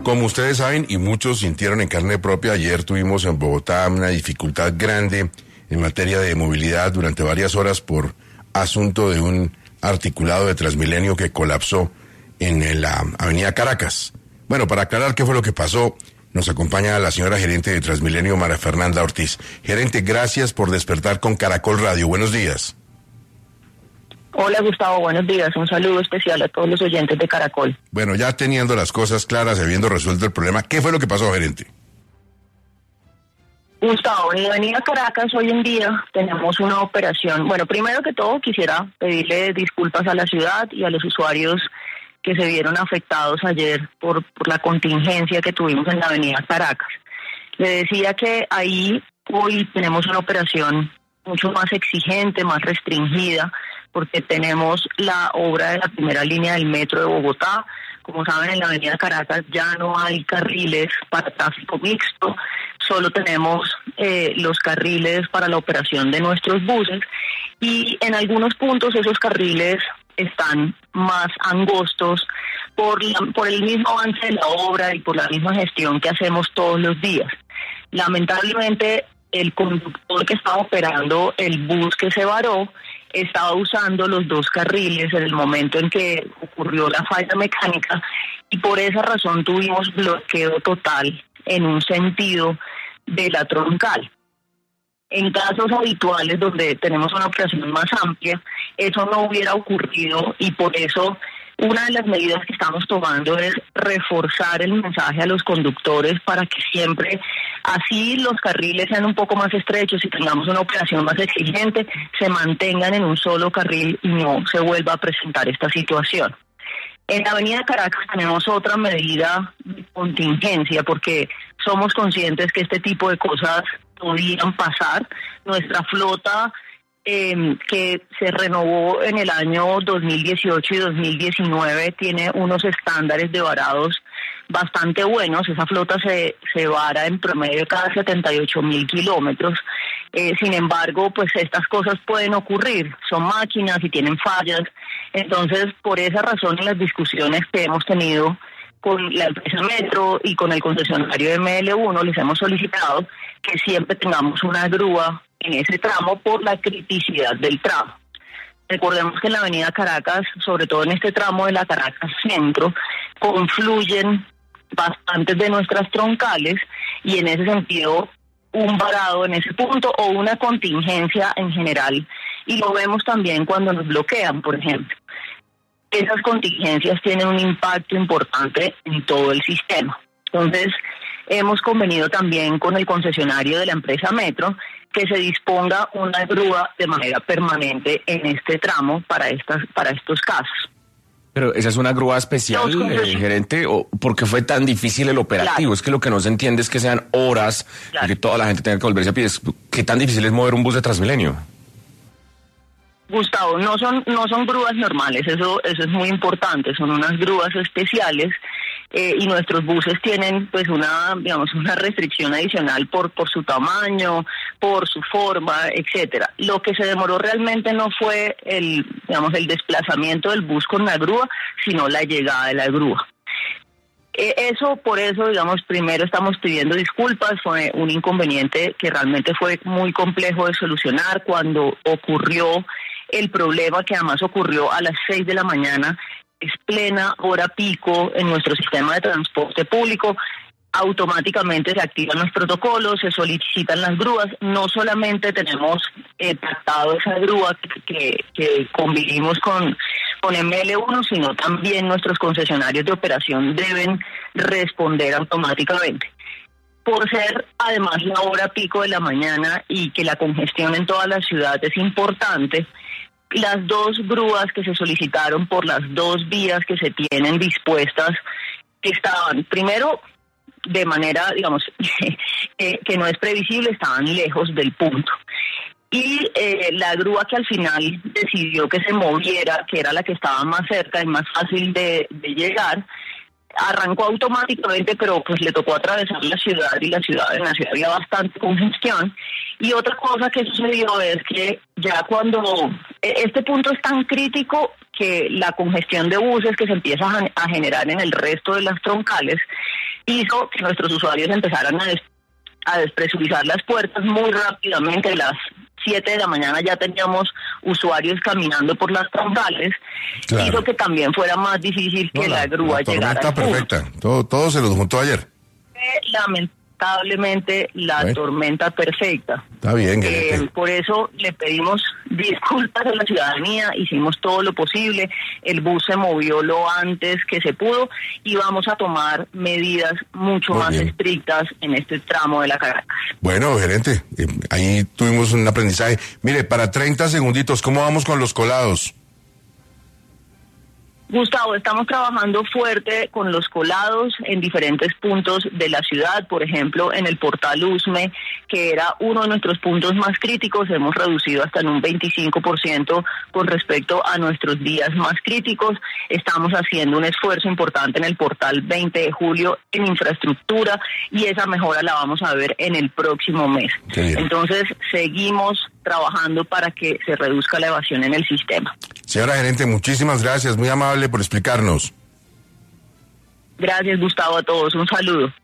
Como ustedes saben, y muchos sintieron en carne propia, ayer tuvimos en Bogotá una dificultad grande en materia de movilidad durante varias horas por asunto de un articulado de Transmilenio que colapsó en la avenida Caracas. Bueno, para aclarar qué fue lo que pasó, nos acompaña la señora gerente de Transmilenio, María Fernanda Ortiz. Gerente, gracias por despertar con Caracol Radio. Buenos días. Hola Gustavo, buenos días. Un saludo especial a todos los oyentes de Caracol. Bueno, ya teniendo las cosas claras, habiendo resuelto el problema, ¿qué fue lo que pasó, gerente? Gustavo, en la avenida Caracas hoy en día tenemos una operación. Bueno, primero que todo quisiera pedirle disculpas a la ciudad y a los usuarios que se vieron afectados ayer por la contingencia que tuvimos en la avenida Caracas. Le decía que ahí hoy tenemos una operación mucho más exigente, más restringida, porque tenemos la obra de la primera línea del metro de Bogotá. Como saben, en la avenida Caracas ya no hay carriles para tráfico mixto, solo tenemos los carriles para la operación de nuestros buses, y en algunos puntos esos carriles están más angostos por el mismo avance de la obra y por la misma gestión que hacemos todos los días. Lamentablemente, el conductor que estaba operando el bus que se varó estaba usando los dos carriles en el momento en que ocurrió la falla mecánica, y por esa razón tuvimos bloqueo total en un sentido de la troncal. En casos habituales donde tenemos una operación más amplia, eso no hubiera ocurrido, y por eso una de las medidas que estamos tomando es reforzar el mensaje a los conductores para que siempre, así los carriles sean un poco más estrechos y tengamos una operación más exigente, se mantengan en un solo carril y no se vuelva a presentar esta situación. En la avenida Caracas tenemos otra medida de contingencia porque somos conscientes que este tipo de cosas podían pasar. Nuestra flota que se renovó en el año 2018 y 2019 tiene unos estándares de varados bastante buenos. Esa flota se vara en promedio cada 78.000 kilómetros. Sin embargo, pues estas cosas pueden ocurrir, son máquinas y tienen fallas. Entonces, por esa razón, en las discusiones que hemos tenido con la empresa Metro y con el concesionario de ML1, les hemos solicitado que siempre tengamos una grúa en ese tramo por la criticidad del tramo. Recordemos que en la avenida Caracas, sobre todo en este tramo de la Caracas Centro, confluyen bastantes de nuestras troncales, y en ese sentido un varado en ese punto o una contingencia en general, y lo vemos también cuando nos bloquean, por ejemplo. Esas contingencias tienen un impacto importante en todo el sistema. Entonces, hemos convenido también con el concesionario de la empresa Metro que se disponga una grúa de manera permanente en este tramo para estos casos. Pero esa es una grúa especial, gerente, ¿o por qué fue tan difícil el operativo? Claro. Es que lo que no se entiende es que sean horas, claro, y que toda la gente tenga que volverse a pie. ¿Qué tan difícil es mover un bus de Transmilenio? Gustavo, no son grúas normales, eso es muy importante, son unas grúas especiales, y nuestros buses tienen pues una restricción adicional por su tamaño, por su forma, etcétera. Lo que se demoró realmente no fue el desplazamiento del bus con la grúa, sino la llegada de la grúa. Por eso, primero estamos pidiendo disculpas. Fue un inconveniente que realmente fue muy complejo de solucionar cuando ocurrió el problema, que además ocurrió a las 6 de la mañana, es plena hora pico en nuestro sistema de transporte público. Automáticamente se activan los protocolos, se solicitan las grúas. No solamente tenemos pactado esa grúa que convivimos con ML1, sino también nuestros concesionarios de operación deben responder automáticamente. Por ser además la hora pico de la mañana y que la congestión en toda la ciudad es importante, las dos grúas que se solicitaron por las dos vías que se tienen dispuestas estaban, primero, de manera, que no es previsible, estaban lejos del punto. Y la grúa que al final decidió que se moviera, que era la que estaba más cerca y más fácil de llegar, arrancó automáticamente, pero pues le tocó atravesar la ciudad, y en la ciudad había bastante congestión. Y otra cosa que sucedió es que ya cuando este punto es tan crítico que la congestión de buses que se empieza a generar en el resto de las troncales hizo que nuestros usuarios empezaran a despresurizar las puertas muy rápidamente. A las 7 de la mañana ya teníamos usuarios caminando por las troncales. Claro. Hizo que también fuera más difícil que la grúa llegara. Está perfecta, todo se los juntó ayer. Lamentablemente la tormenta perfecta. Está bien, por eso le pedimos disculpas a la ciudadanía, hicimos todo lo posible, el bus se movió lo antes que se pudo y vamos a tomar medidas mucho más estrictas en este tramo de la Caracas. Bueno, gerente, ahí tuvimos un aprendizaje. Mire, para 30 segunditos, ¿cómo vamos con los colados? Gustavo, estamos trabajando fuerte con los colados en diferentes puntos de la ciudad. Por ejemplo, en el portal Usme, que era uno de nuestros puntos más críticos, hemos reducido hasta en un 25% con respecto a nuestros días más críticos. Estamos haciendo un esfuerzo importante en el portal 20 de julio en infraestructura y esa mejora la vamos a ver en el próximo mes. Entonces, seguimos trabajando para que se reduzca la evasión en el sistema. Señora gerente, muchísimas gracias, muy amable por explicarnos. Gracias, Gustavo, a todos. Un saludo.